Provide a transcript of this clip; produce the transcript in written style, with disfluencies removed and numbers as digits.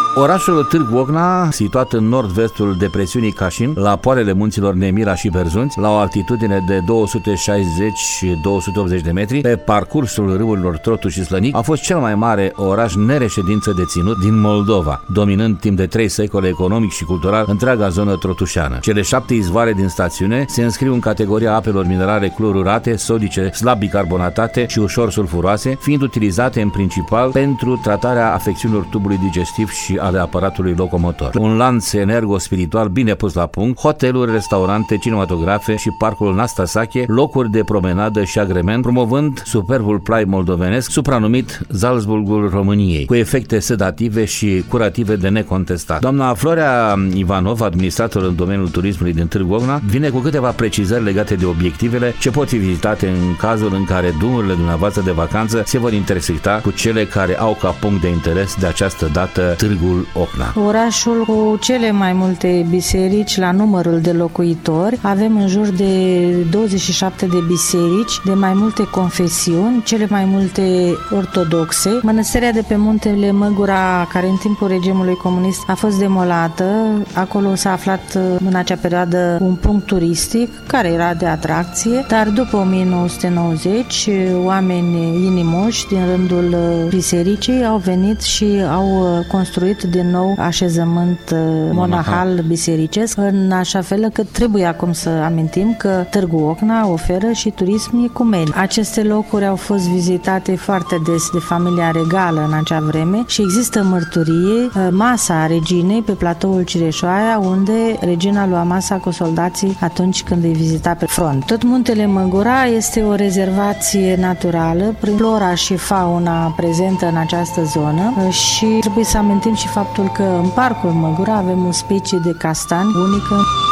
Orașul Târgu Ocna, situat în nord-vestul depresiunii Cașin, la poalele munților Nemira și Berzunți, la o altitudine de 260-280 de metri, pe parcursul râurilor Trotu și Slănic, a fost cel mai mare oraș nereședință de ținut din Moldova, dominând timp de 3 secole economic și cultural întreaga zonă trotușeană. Cele 7 izvoare din stațiune se înscriu în categoria apelor minerale clorurate, sodice, slab bicarbonatate și ușor sulfuroase, fiind utilizate în principal pentru tratarea afecțiunilor tubului digestiv și ale aparatului locomotor. Un lanț energo-spiritual bine pus la punct, hoteluri, restaurante, cinematografe și parcul Nastasache, locuri de promenadă și agrement, promovând superbul plai moldovenesc, supranumit Salzburgul României, cu efecte sedative și curative de necontestat. Doamna Florea Ivanov, administrator în domeniul turismului din Târgu Ocna, vine cu câteva precizări legate de obiectivele ce pot fi vizitate în cazul în care drumurile dumneavoastră de vacanță se vor intersecta cu cele care au ca punct de interes de această dată Târgul Ocna. Orașul cu cele mai multe biserici la numărul de locuitori. Avem în jur de 27 de biserici de mai multe confesiuni, cele mai multe ortodoxe. Mănăstirea de pe muntele Măgura, care în timpul regimului comunist a fost demolată, acolo s-a aflat în acea perioadă un punct turistic care era de atracție, dar după 1990 oameni inimoși din rândul bisericii au venit și au construit din nou așezământ monahal bisericesc, în așa fel că trebuie acum să amintim că Târgu Ocna oferă și turism ecumenic. Aceste locuri au fost vizitate foarte des de familia regală în acea vreme și există mărturie, masa reginei pe platoul Cireșoaia, unde regina lua masa cu soldații atunci când îi vizita pe front. Tot muntele Măgura este o rezervație naturală prin flora și fauna prezentă în această zonă și trebuie să amintim și faptul că în parcul Măgura avem o specie de castan unică.